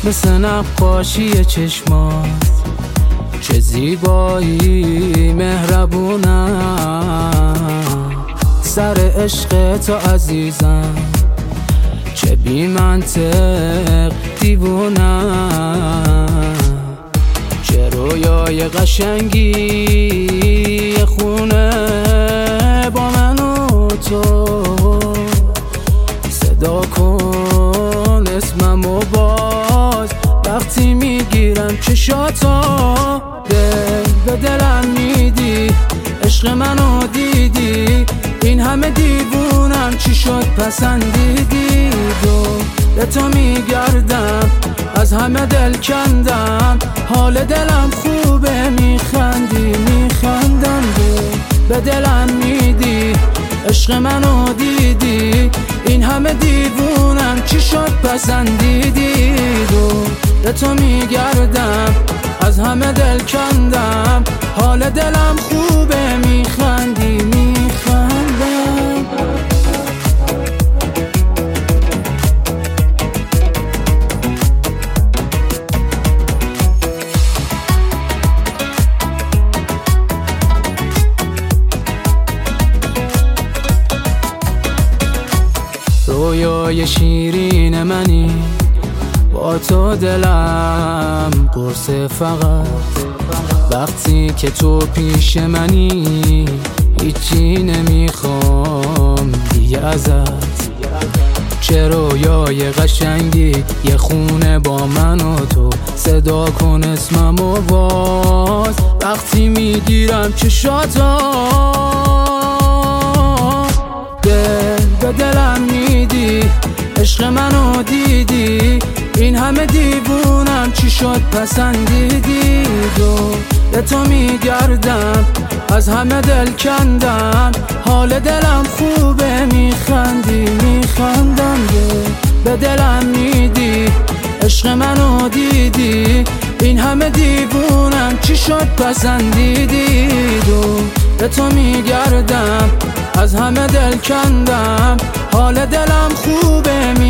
مثل نقاشی چشمات، چه زیبایی مهربونم. سر عشق تو عزیزم، چه بی منطق دیوونم. چه رویای قشنگی خونه با من و تو. صدا کن اسممو باز وقتی میگیرم چشاتو. دل به دلم میدی، عشق منو دیدی. این همه دیوونم چی شد پسندیدی؟ به تو میگردم، از همه دل کندم. حال دلم خوبه، میخندی میخندم. به دلم میدی، عشق منو دیدی. این همه دیوونم چی شد پسندیدی؟ به تو میگردم، از همه دل کندم. حال دلم خوبه، میخندی میخندم. رویای شیرین منی، با تو دلم قرصه. فقط وقتی که تو پیش منی، هیچی نمیخوام دیگه ازت. چه رویای قشنگی، یه خونه با من و تو. صدا کن اسممو باز وقتی میگیرم چشاتو. دل به دلم میدی، عشق منو دیدی. این همه دیوونم چی شد پسندیدی؟ به تو میگردم، از همه دل کندم. حال دلم خوبه، میخندی میخندم. به دلم میدی، عشق منو دیدی. این همه دیوونم چی شد پسندیدی؟ به تو میگردم، از همه دل کندم. حال دلم خوبه،